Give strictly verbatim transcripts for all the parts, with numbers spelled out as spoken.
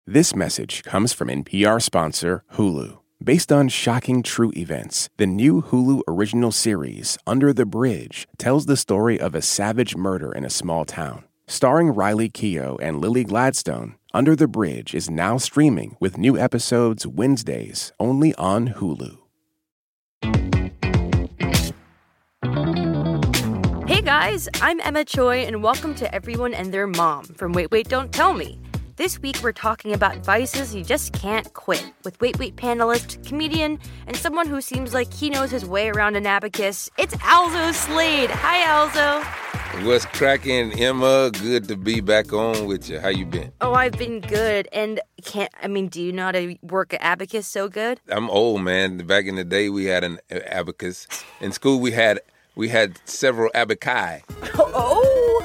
This message comes from N P R sponsor Hulu. Based on shocking true events, the new Hulu original series, Under the Bridge, tells the story of a savage murder in a small town. Starring Riley Keough and Lily Gladstone, Under the Bridge is now streaming with new episodes Wednesdays only on Hulu. Hey guys, I'm Emma Choi, and welcome to Everyone and Their Mom from Wait, Wait, Don't Tell Me. This week, we're talking about vices you just can't quit with Wait, Wait panelist, comedian, and someone who seems like he knows his way around an abacus. It's Alzo Slade. Hi, Alzo. What's cracking, Emma? Good to be back on with you. How you been? Oh, I've been good. And can't, I mean, do you know how to work an abacus so good? I'm old, man. Back in the day, we had an abacus. In school, we had we had several abaci. Oh!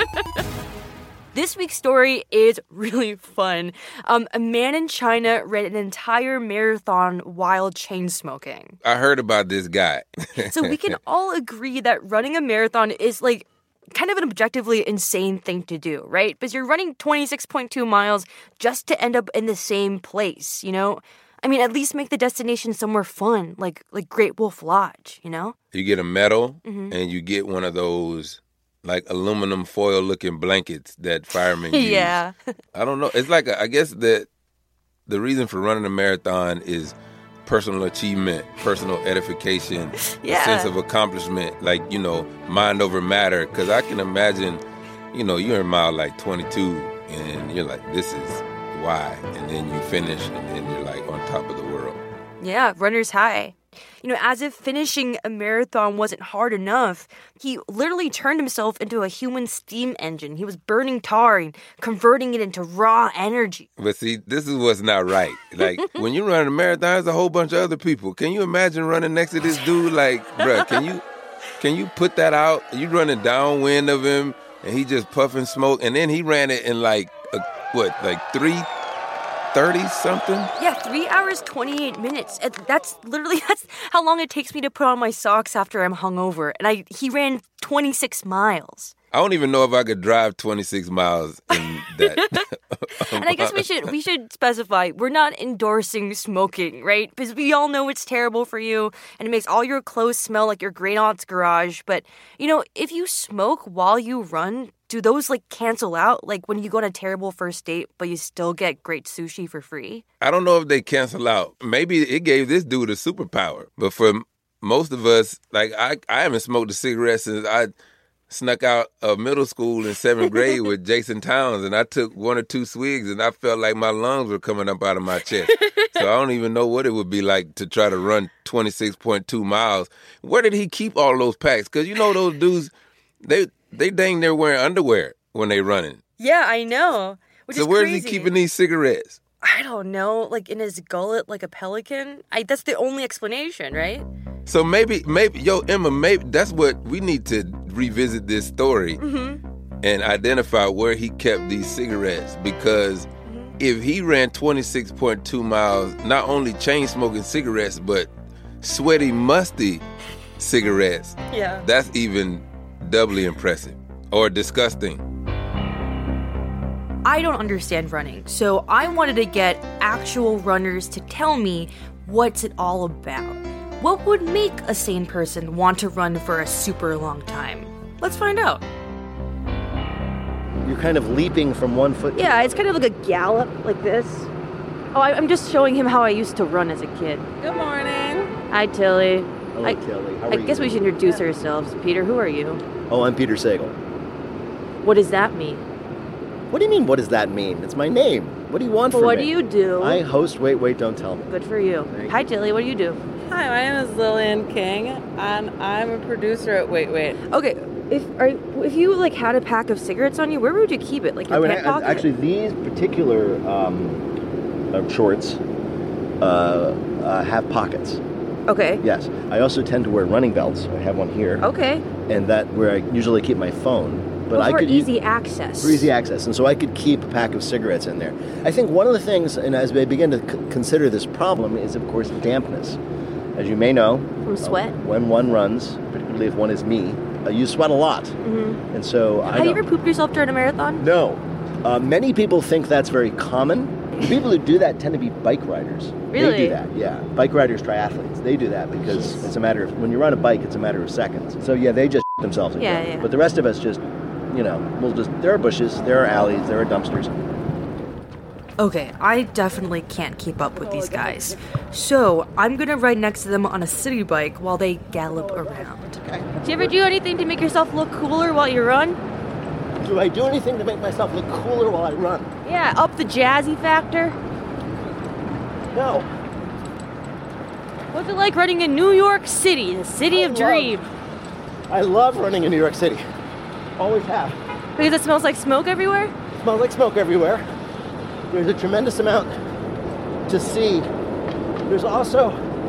This week's story is really fun. Um, a man in China ran an entire marathon while chain smoking. I heard about this guy. So we can all agree that running a marathon is like kind of an objectively insane thing to do, right? Because you're running twenty-six point two miles just to end up in the same place, you know? I mean, at least make the destination somewhere fun, like like Great Wolf Lodge, you know? You get a medal, mm-hmm. and you get one of those like aluminum foil looking blankets that firemen use. Yeah. I don't know. It's like, a, I guess that the reason for running a marathon is personal achievement, personal edification, yeah. a sense of accomplishment, like, you know, mind over matter. Because I can imagine, you know, you're in mile like twenty-two and you're like, this is why. And then you finish and then you're like on top of the world. Yeah, runner's high. You know, as if finishing a marathon wasn't hard enough, he literally turned himself into a human steam engine. He was burning tar and converting it into raw energy. But see, this is what's not right. Like, when you run a marathon, there's a whole bunch of other people. Can you imagine running next to this dude? Like, bruh, can you can you put that out? You running downwind of him, and he just puffing smoke, and then he ran it in like, a, what, like three thirty-something? Yeah, three hours, twenty-eight minutes. That's literally, that's how long it takes me to put on my socks after I'm hungover. And I he ran twenty-six miles. I don't even know if I could drive twenty-six miles in that. And I guess we should we should specify, we're not endorsing smoking, right? Because we all know it's terrible for you, and it makes all your clothes smell like your great aunt's garage. But, you know, if you smoke while you run, do those, like, cancel out? Like, when you go on a terrible first date, but you still get great sushi for free? I don't know if they cancel out. Maybe it gave this dude a superpower. But for most of us, like, I, I haven't smoked a cigarette since I snuck out of middle school in seventh grade with Jason Towns, and I took one or two swigs, and I felt like my lungs were coming up out of my chest. So I don't even know what it would be like to try to run twenty-six point two miles. Where did he keep all those packs? Because, you know, those dudes, they... They dang near wearing underwear when they running. Yeah, I know. Which so is where's crazy. he keeping these cigarettes? I don't know. Like in his gullet, like a pelican. I, that's the only explanation, right? So maybe, maybe, yo, Emma, maybe that's what we need to revisit this story mm-hmm. and identify where he kept these cigarettes. Because mm-hmm. if he ran twenty-six point two miles, not only chain smoking cigarettes, but sweaty, musty cigarettes. Yeah, that's even doubly impressive or disgusting. I don't understand running, so I wanted to get actual runners to tell me what's it all about. What would make a sane person want to run for a super long time? Let's find out. You're kind of leaping from one foot. Yeah, it's kind of like a gallop, like this. Oh, I'm just showing him how I used to run as a kid. Good morning. Hi, Tilly. Hello, I, Tilly. How I are guess you? we should introduce ourselves. Peter, who are you? Oh, I'm Peter Sagal. What does that mean? What do you mean, what does that mean? It's my name. What do you want from What me? do you do? I host Wait, Wait, Don't Tell Me. Good for you. Thank Hi, you. Tilly. What do you do? Hi, my name is Lillian King, and I'm a producer at Wait, Wait. Okay, if are, if you like had a pack of cigarettes on you, where would you keep it? Like your I would pant ha- pocket? Actually, these particular um, uh, shorts uh, uh, have pockets. Okay. Yes. I also tend to wear running belts. I have one here. Okay. And that where I usually keep my phone. But well, I for could easy use, access. For easy access. And so I could keep a pack of cigarettes in there. I think one of the things, and as we begin to c- consider this problem, is, of course, dampness. As you may know, From sweat? Uh, when one runs, particularly if one is me, uh, you sweat a lot. Mm-hmm. And so I Have you know. ever pooped yourself during a marathon? No. Uh, many people think that's very common. The people who do that tend to be bike riders. Really? They do that, yeah. Bike riders, triathletes, they do that because it's a matter of, when you run a bike, it's a matter of seconds. So yeah, they just themselves and Yeah, go. yeah. But the rest of us just, you know, we'll just, there are bushes, there are alleys, there are dumpsters. Okay, I definitely can't keep up with these guys. So, I'm gonna ride next to them on a city bike while they gallop around. Okay. Do you ever do anything to make yourself look cooler while you run? Do I do anything to make myself look cooler while I run? Yeah, up the jazzy factor. No. What's it like running in New York City, the city I of love- dreams? I love running in New York City. Always have. Because it smells like smoke everywhere? It smells like smoke everywhere. There's a tremendous amount to see. There's also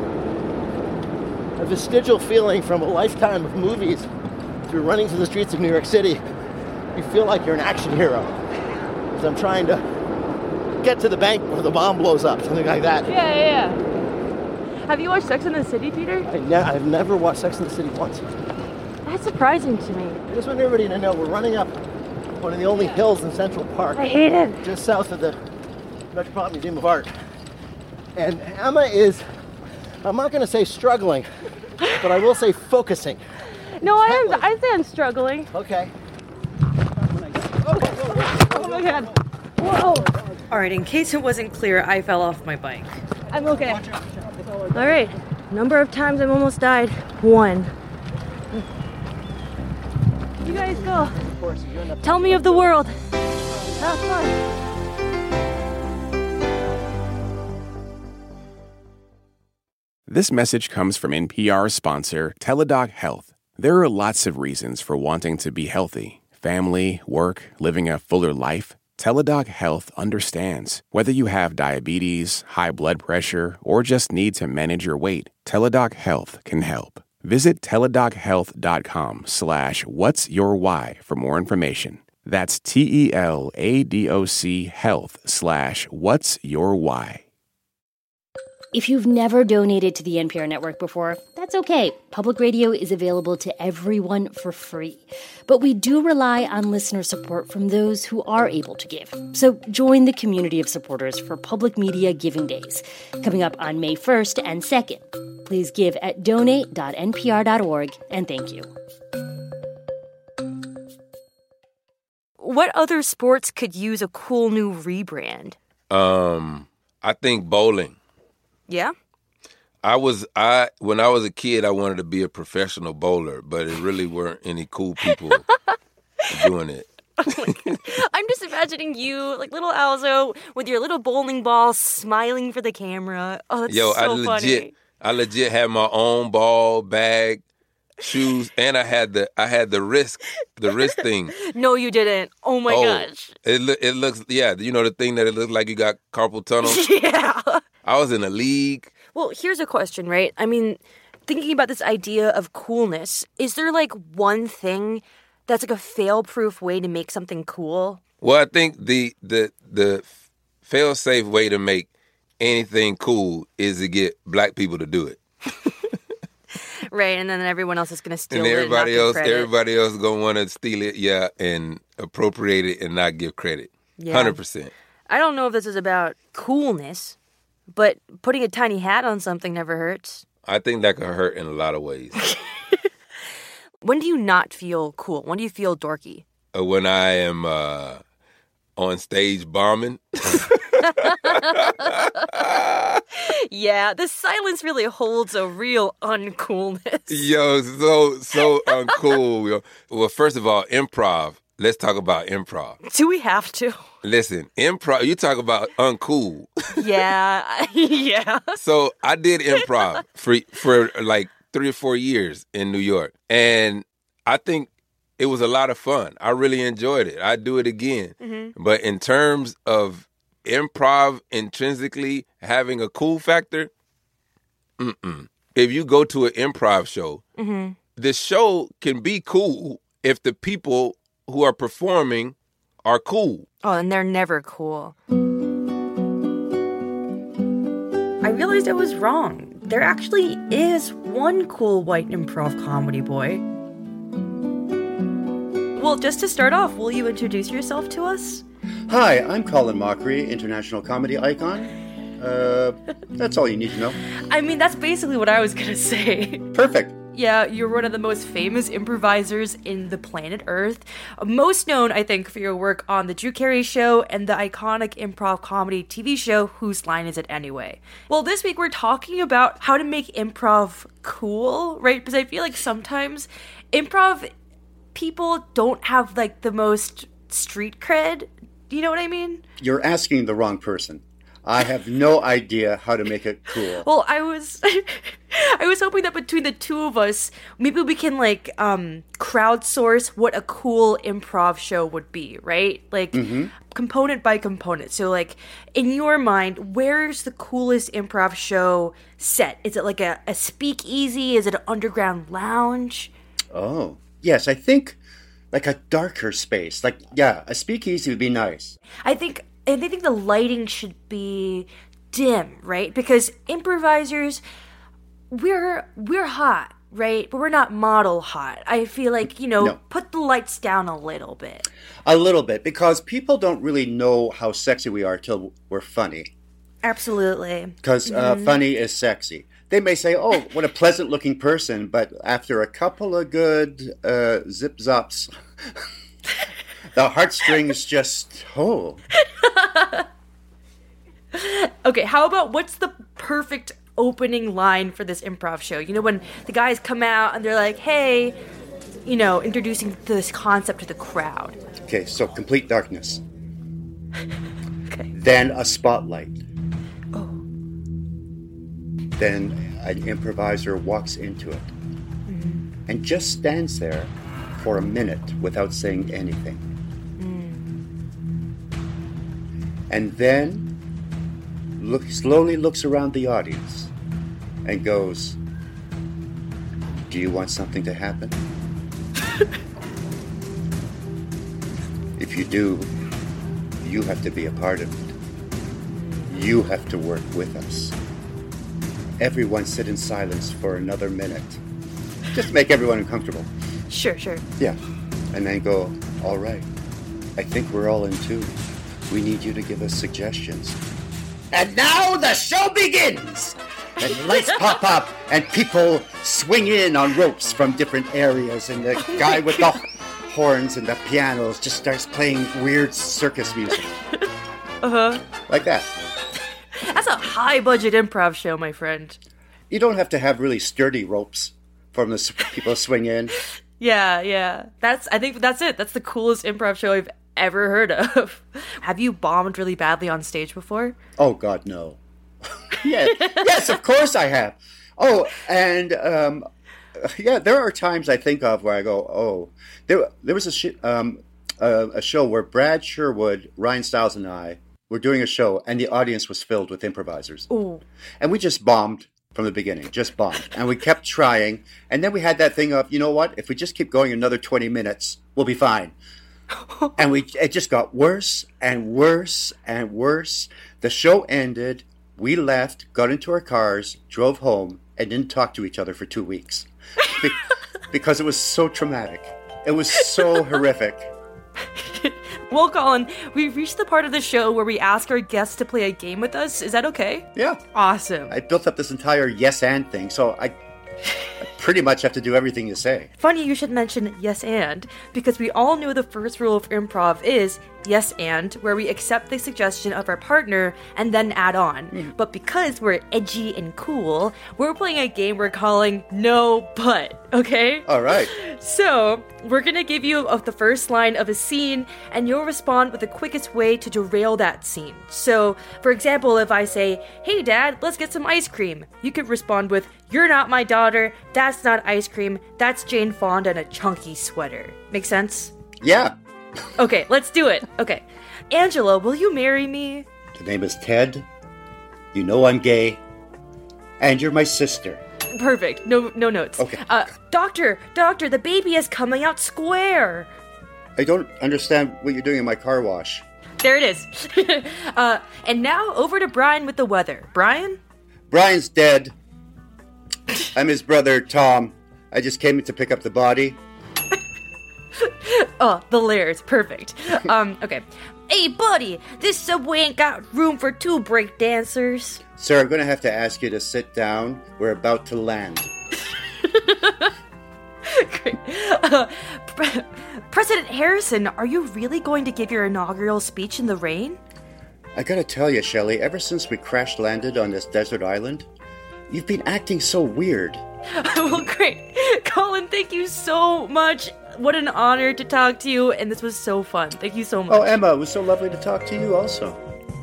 a vestigial feeling from a lifetime of movies. If you're running through the streets of New York City, you feel like you're an action hero. Because I'm trying to get to the bank where the bomb blows up, something like that. Yeah, yeah, yeah. Have you watched Sex and the City, Peter? I ne- I've never watched Sex and the City once. That's surprising to me. I just want everybody to know we're running up one of the only hills in Central Park. I hate it. Just south of the Metropolitan Museum of Art. And Emma is, I'm not going to say struggling, but I will say focusing. No, I am. I say I'm struggling. Okay. Oh my god. Whoa. All right, in case it wasn't clear, I fell off my bike. I'm okay. All right. Number of times I've almost died. One. You guys go. Tell me of the world. Have fun. This message comes from N P R sponsor Teladoc Health. There are lots of reasons for wanting to be healthy. Family, work, living a fuller life. Teladoc Health understands. Whether you have diabetes, high blood pressure, or just need to manage your weight, Teladoc Health can help. Visit teladochealth.com slash what's your why for more information. That's T-E-L-A-D-O-C health slash what's your why. If you've never donated to the N P R network before, that's okay. Public radio is available to everyone for free. But we do rely on listener support from those who are able to give. So join the community of supporters for Public Media Giving Days, coming up on May first and second. Please give at donate dot n p r dot org, and thank you. What other sports could use a cool new rebrand? Um, I think bowling. Yeah? I was I when I was a kid, I wanted to be a professional bowler, but it really weren't any cool people doing it. I'm just imagining you, like little Alzo, with your little bowling ball, smiling for the camera. Oh, that's Yo, so I legit, funny. I legit had my own ball, bag, shoes, and I had the I had the wrist, the wrist thing. No, you didn't. Oh my oh, gosh. It loo- it looks yeah, you know the thing that it looks like you got carpal tunnel. Yeah. I was in a league. Well, here's a question, right? I mean, thinking about this idea of coolness, is there like one thing that's like a fail-proof way to make something cool? Well, I think the the the fail-safe way to make anything cool is to get black people to do it. Right, and then everyone else is going to steal And it everybody and not else, give credit. everybody else is gonna want to steal it, yeah, and appropriate it and not give credit. Yeah. Hundred percent. I don't know if this is about coolness, but putting a tiny hat on something never hurts. I think that could hurt in a lot of ways. When do you not feel cool? When do you feel dorky? Uh, when I am uh, on stage bombing, Yeah, the silence really holds a real uncoolness. yo, so so uncool. Yo. Well, first of all, improv. Let's talk about improv. Do we have to? Listen, improv. You talk about uncool. Yeah, yeah. So I did improv for for like three or four years in New York, and I think it was a lot of fun. I really enjoyed it. I'd do it again. Mm-hmm. But in terms of improv intrinsically having a cool factor, mm-mm. If you go to an improv show, Mm-hmm. the show can be cool if the people who are performing are cool. Oh, and they're never cool. I realized I was wrong. There actually is one cool white improv comedy boy. Well, just to start off, will you introduce yourself to us? Hi, I'm Colin Mockery, international comedy icon. Uh, that's all you need to know. I mean, that's basically what I was gonna say. Perfect. Yeah, you're one of the most famous improvisers in the planet Earth. Most known, I think, for your work on The Drew Carey Show and the iconic improv comedy T V show Whose Line Is It Anyway? Well, this week we're talking about how to make improv cool, right? Because I feel like sometimes improv people don't have, like, the most street cred. Do you know what I mean? You're asking the wrong person. I have no idea how to make it cool. Well, I was I was hoping that between the two of us, maybe we can like um crowdsource what a cool improv show would be, right? Like mm-hmm. component by component. So like in your mind, where's the coolest improv show set? Is it like a, a speakeasy? Is it an underground lounge? Oh, yes, I think like a darker space. Like, yeah, a speakeasy would be nice. I think And I think the lighting should be dim, right? Because improvisers, we're we're hot, right? But we're not model hot. I feel like, you know, no. Put the lights down a little bit. A little bit, because people don't really know how sexy we are till we're funny. Absolutely. Because uh, mm-hmm. funny is sexy. They may say, oh, what a pleasant-looking person, but after a couple of good uh, zip-zops... The heartstrings just, oh. Okay, how about what's the perfect opening line for this improv show? You know, when the guys come out and they're like, hey, you know, introducing this concept to the crowd. Okay, so complete darkness. Okay. Then a spotlight. Oh. Then an improviser walks into it mm-hmm. and just stands there for a minute without saying anything. And then look, slowly looks around the audience and goes, do you want something to happen? If you do, you have to be a part of it. You have to work with us. Everyone sit in silence for another minute. Just to make everyone uncomfortable. Sure, sure. Yeah. And then go, all right, I think we're all in tune. We need you to give us suggestions. And now the show begins! And lights pop up, and people swing in on ropes from different areas, and the oh guy with God. the horns and the pianos just starts playing weird circus music. Uh-huh. Like that. That's a high-budget improv show, my friend. You don't have to have really sturdy ropes for the people to swing in. Yeah, yeah. That's. I think that's it. That's the coolest improv show I've ever heard of. Have you bombed really badly on stage before? Oh, God, no. yes, yes, of course I have. Oh, and um, yeah, there are times I think of where I go, oh, there, there was a, sh- um, a, a show where Brad Sherwood, Ryan Stiles, and I were doing a show, and the audience was filled with improvisers. Ooh. And we just bombed from the beginning, just bombed. And we kept trying, and then we had that thing of, you know what, if we just keep going another twenty minutes, we'll be fine. And we it just got worse and worse and worse. The show ended. We left, got into our cars, drove home, and didn't talk to each other for two weeks. Be- because it was so traumatic. It was so horrific. Well, Colin, we've reached the part of the show where we ask our guests to play a game with us. Is that okay? Yeah. Awesome. I built up this entire yes and thing, so I... I pretty much have to do everything you say. Funny you should mention yes and, because we all know the first rule of improv is yes and, where we accept the suggestion of our partner and then add on. Mm. But because we're edgy and cool, we're playing a game we're calling No But, okay? All right. So, we're gonna give you the first line of a scene, and you'll respond with the quickest way to derail that scene. So, for example, if I say, hey Dad, let's get some ice cream, you could respond with, you're not my daughter, that's not ice cream, that's Jane Fonda in a chunky sweater. Make sense? Yeah. Okay, let's do it. Okay. Angela, will you marry me? The name is Ted. You know I'm gay. And you're my sister. Perfect. No no notes. Okay. Uh, doctor, doctor, the baby is coming out square. I don't understand what you're doing in my car wash. There it is. uh, and now over to Brian with the weather. Brian? Brian's dead. I'm his brother, Tom. I just came in to pick up the body. Oh, the layers. Perfect. Um, okay. Hey, buddy, this subway ain't got room for two break dancers. Sir, I'm going to have to ask you to sit down. We're about to land. Great. Uh, Pre- President Harrison, are you really going to give your inaugural speech in the rain? I gotta tell you, Shelley, ever since we crash landed on this desert island, you've been acting so weird. Well, great. Colin, thank you so much. What an honor to talk to you, and this was so fun. Thank you so much. Oh, Emma, it was so lovely to talk to you also.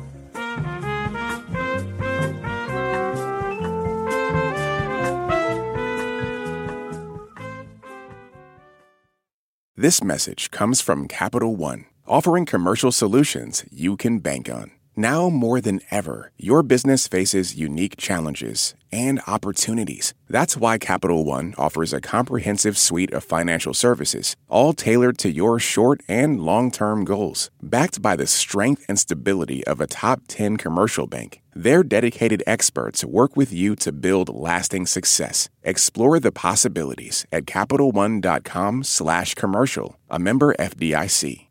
This message comes from Capital One, offering commercial solutions you can bank on. Now more than ever, your business faces unique challenges and opportunities. That's why Capital One offers a comprehensive suite of financial services, all tailored to your short and long-term goals. Backed by the strength and stability of a top ten commercial bank, their dedicated experts work with you to build lasting success. Explore the possibilities at CapitalOne.com slash commercial, a member F D I C.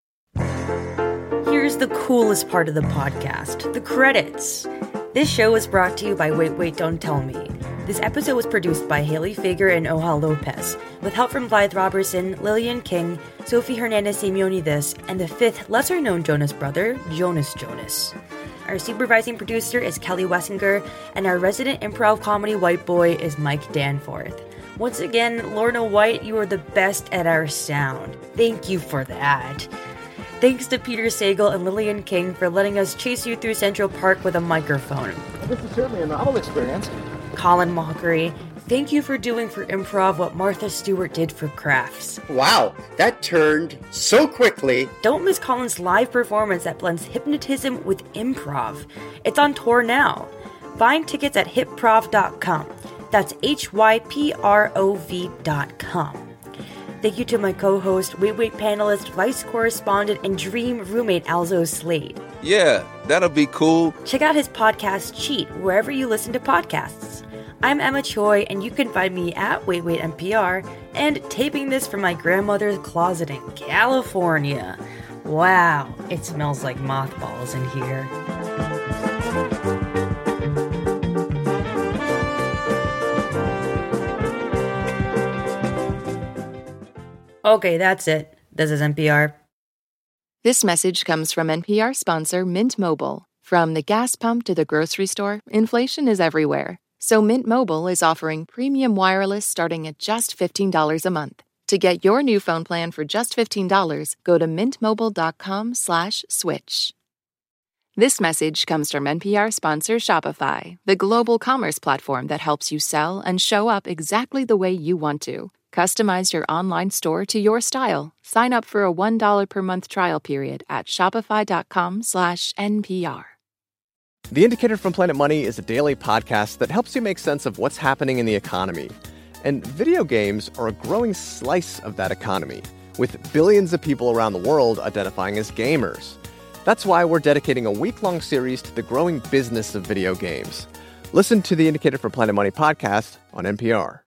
Here's the coolest part of the podcast, the credits. This show is brought to you by Wait, Wait, Don't Tell Me. This episode was produced by Haley Fager and Oha Lopez, with help from Blythe Robertson, Lillian King, Sophie Hernandez-Simeonidis, and the fifth lesser-known Jonas brother, Jonas Jonas. Our supervising producer is Kelly Wessinger, and our resident improv comedy white boy is Mike Danforth. Once again, Lorna White, you are the best at our sound. Thank you for that. Thanks to Peter Sagal and Lillian King for letting us chase you through Central Park with a microphone. This is certainly a novel experience. Colin Mockery, thank you for doing for improv what Martha Stewart did for crafts. Wow, that turned so quickly. Don't miss Colin's live performance that blends hypnotism with improv. It's on tour now. Find tickets at hip prov dot com. That's H Y P R O V dot com. Thank you to my co-host, Wait Wait panelist, vice correspondent, and dream roommate Alzo Slade. Yeah, that'll be cool. Check out his podcast, Cheat, wherever you listen to podcasts. I'm Emma Choi, and you can find me at Wait Wait N P R, and taping this from my grandmother's closet in California. Wow, it smells like mothballs in here. Okay, that's it. This is N P R. This message comes from N P R sponsor Mint Mobile. From the gas pump to the grocery store, inflation is everywhere. So Mint Mobile is offering premium wireless starting at just fifteen dollars a month. To get your new phone plan for just fifteen dollars, go to mintmobile.com slash switch. This message comes from N P R sponsor Shopify, the global commerce platform that helps you sell and show up exactly the way you want to. Customize your online store to your style. Sign up for a one dollar per month trial period at shopify.com slash NPR. The Indicator from Planet Money is a daily podcast that helps you make sense of what's happening in the economy. And video games are a growing slice of that economy, with billions of people around the world identifying as gamers. That's why we're dedicating a week-long series to the growing business of video games. Listen to the Indicator from Planet Money podcast on N P R.